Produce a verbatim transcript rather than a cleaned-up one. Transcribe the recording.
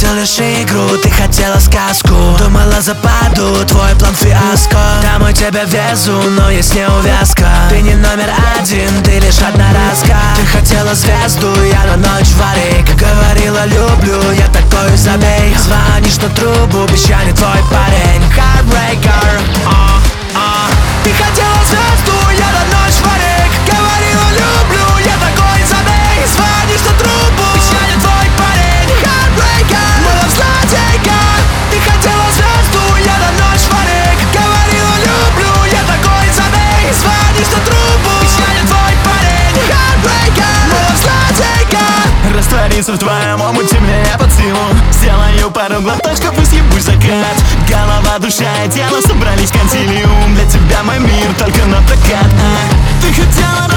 хотел лишь игру, ты хотела сказку. Думала, западу, твой план фиаско. Домой тебя везу, но есть неувязка. Ты не номер один, ты лишь одноразка. Ты хотела звезду, я на ночь варик. Говорила люблю, я такой забей. Звонишь на трубу, песчаный твой парень. Heartbreaker, а, а. Ты хотела звезду, я на ночь варик. Говорила люблю, я такой забей. Звонишь на трубу, песчаный твой парень. Heartbreaker, моя злодейка. Ты хотела звезду, я на ночь варик. Говорила люблю, я такой забей. Звонишь на трубу, песчаный твой парень. Heartbreaker, моя злодейка. Раствориться в твоем омуте мне не под силу. Сделаю пару глоточков, пусть ебусь закат. Голова, душа и тело собрались в консилиум. Для тебя мой мир только на прокат. а. Ты хотела